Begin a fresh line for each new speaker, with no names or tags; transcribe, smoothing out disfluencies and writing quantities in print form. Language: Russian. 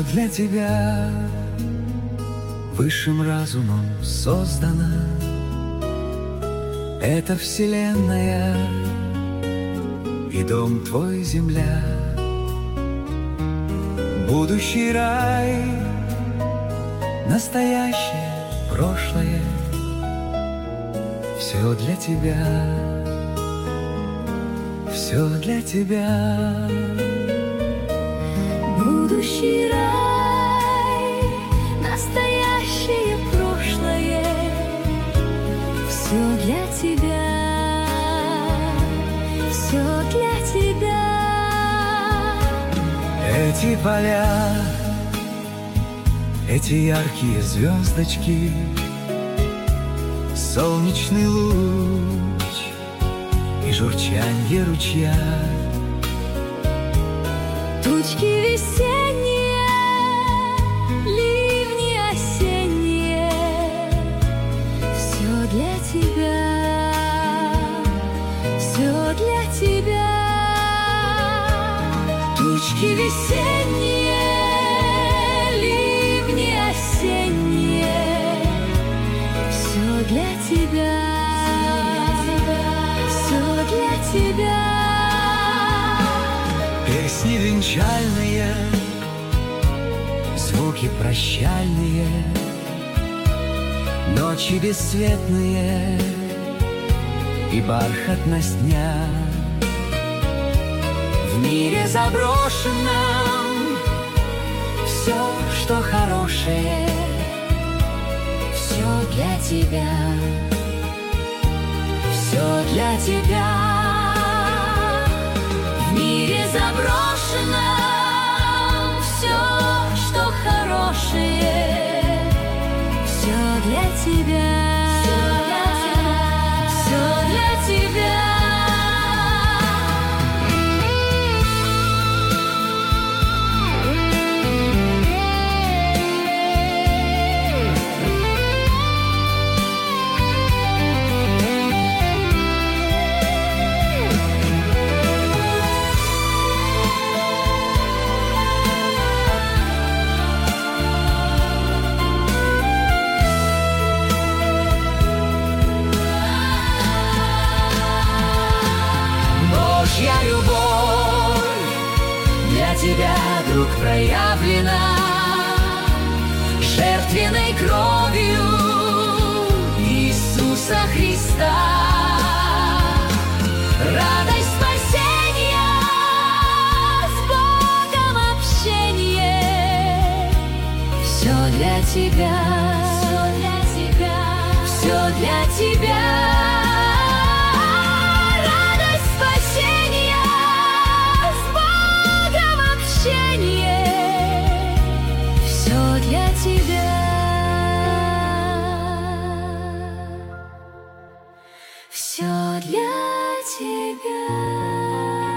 для тебя высшим разумом создано. Это вселенная и дом твой земля, будущий рай, настоящее, прошлое, все для тебя, все для тебя.
Будущий рай, настоящее, прошлое, все для тебя, все для тебя.
Эти поля, эти яркие звездочки, солнечный луч и журчанье ручья,
тучки весенние, ливни осенние, все для тебя, все для тебя. Тучки весенние, ливни осенние, все для тебя, все для тебя.
песни венчальные, звуки прощальные, ночи бесцветные и бархатность дня. В мире заброшенном все, что хорошее, все для тебя, все для тебя. В мире заброшенном все, что хорошее, все для тебя, все для тебя. Божья любовь для тебя, друг, проявлена жертвенной кровью Иисуса Христа. Радость спасения, с Богом общение, все для тебя, все для тебя, все для тебя. Все для тебя.